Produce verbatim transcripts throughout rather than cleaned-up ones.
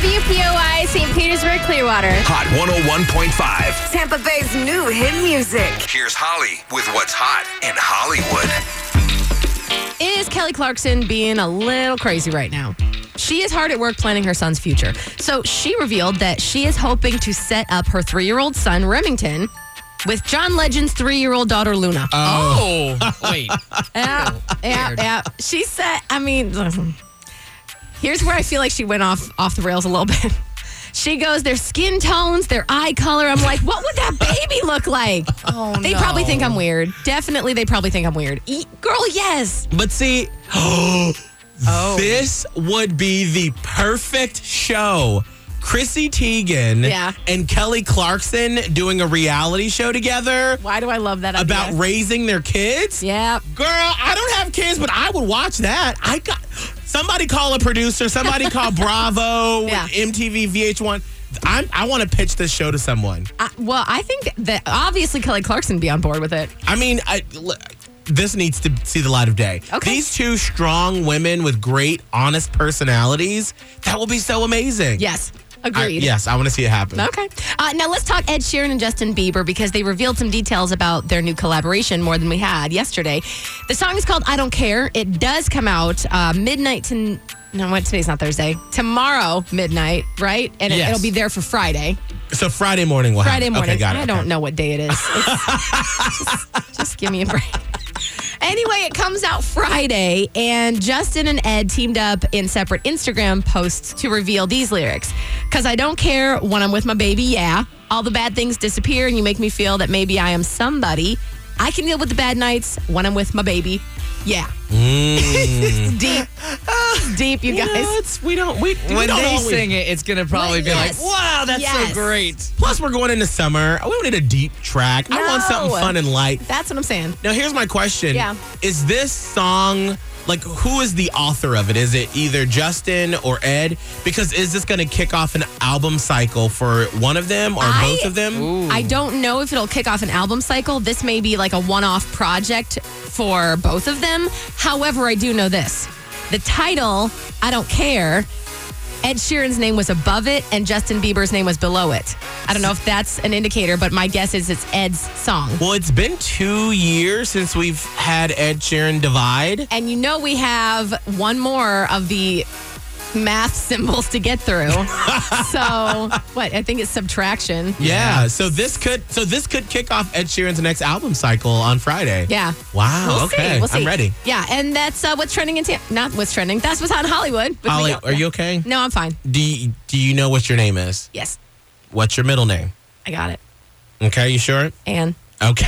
W P O I, Saint Petersburg, Clearwater. Hot one oh one point five. Tampa Bay's new hit music. Here's Holly with what's hot in Hollywood. Is Kelly Clarkson being a little crazy right now? She is hard at work planning her son's future. So she revealed that she is hoping to set up her three-year-old son, Remington, with John Legend's three-year-old daughter, Luna. Oh, wait. Yeah, yeah, yeah. She said, I mean, listen, here's where I feel like she went off off the rails a little bit. She goes, their skin tones, their eye color. I'm like, what would that baby look like? Oh, They no. probably think I'm weird. Definitely, they probably think I'm weird. E- Girl, yes. But see, Oh. this would be the perfect show. Chrissy Teigen Yeah. and Kelly Clarkson doing a reality show together Why do I love that idea? about raising their kids. Yeah. Girl, I don't have kids, but I would watch that. I got somebody call a producer, somebody call Bravo, Yeah. M T V, V H one. I'm, I want to pitch this show to someone. I, well, I think that obviously Kelly Clarkson would be on board with it. I mean, I, l- this needs to see the light of day. Okay. These two strong women with great, honest personalities, that will be so amazing. Yes. I- Agreed. yes, I want to see it happen. Okay. Uh, now let's talk Ed Sheeran and Justin Bieber because they revealed some details about their new collaboration more than we had yesterday. The song is called I Don't Care. It does come out uh, midnight to... No, what? Today's not Thursday. Tomorrow, midnight, right? And it, Yes. it'll be there for Friday. So Friday morning will Friday happen. morning. Okay, got it. I okay. don't know what day it is. It's- just, just give me a break. Anyway, it comes out Friday, and Justin and Ed teamed up in separate Instagram posts to reveal these lyrics. Because I don't care when I'm with my baby, yeah. All the bad things disappear, and you make me feel that maybe I am somebody. I can deal with the bad nights when I'm with my baby, yeah. Mm. Deep. Deep, you You know, guys. it's- we don't. We, we When don't they always- sing it, it's going to probably Well, be yes. like, wow, that's Yes. so great. Plus, we're going into summer. We don't need a deep track. I want something No. fun and light. That's what I'm saying. Now, here's my question. Yeah. Is this song, like, who is the author of it? Is it either Justin or Ed? Because is this going to kick off an album cycle for one of them or I- both of them? I don't know if it'll kick off an album cycle. This may be like a one-off project for both of them. However, I do know this. The title, I Don't Care, Ed Sheeran's name was above it and Justin Bieber's name was below it. I don't know if that's an indicator, but my guess is it's Ed's song. Well, it's been two years since we've had Ed Sheeran Divide. And you know we have one more of the math symbols to get through. So, what? I think it's subtraction. Yeah, so this could so this could kick off Ed Sheeran's next album cycle on Friday. Yeah. Wow. We'll okay. see. We'll see. I'm ready. Yeah, and that's uh, what's trending in Tam- not what's trending. That's what's hot in Hollywood. with Holly, Miguel. are you okay? No, I'm fine. Do you, do you know what your name is? Yes, What's your middle name? I got it. Okay, you sure? And Okay.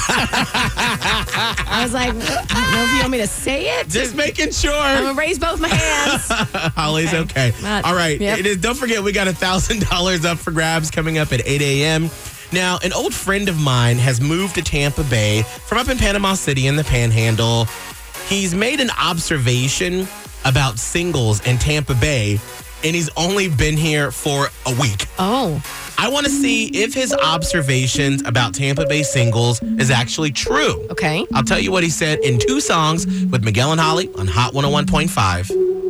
I was like, I don't know if you want me to say it. Just making sure. I'm gonna raise both my hands. Holly's okay. Okay. Not- All right. yep. It is, don't forget, we got one thousand dollars up for grabs coming up at eight a.m. Now, an old friend of mine has moved to Tampa Bay from up in Panama City in the Panhandle. He's made an observation about singles in Tampa Bay, and he's only been here for a week. Oh, I want to see if his observations about Tampa Bay singles is actually true. okay. I'll tell you what he said in two songs with Miguel and Holly on Hot one oh one point five.